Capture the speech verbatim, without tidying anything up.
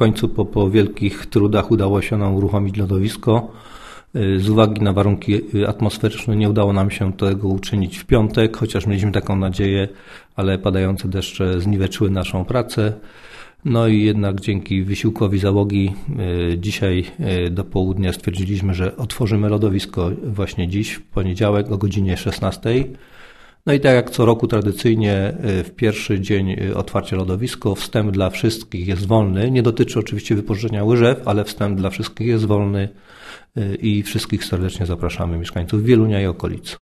końcu po, po wielkich trudach udało się nam uruchomić lodowisko. Z uwagi na warunki atmosferyczne nie udało nam się tego uczynić w piątek, chociaż mieliśmy taką nadzieję, ale padające deszcze zniweczyły naszą pracę. No i jednak dzięki wysiłkowi załogi dzisiaj do południa stwierdziliśmy, że otworzymy lodowisko właśnie dziś, w poniedziałek o godzinie szesnastej. No i tak jak co roku tradycyjnie w pierwszy dzień otwarcia lodowisko wstęp dla wszystkich jest wolny. Nie dotyczy oczywiście wypożyczenia łyżew, ale wstęp dla wszystkich jest wolny i wszystkich serdecznie zapraszamy, mieszkańców Wielunia i okolic.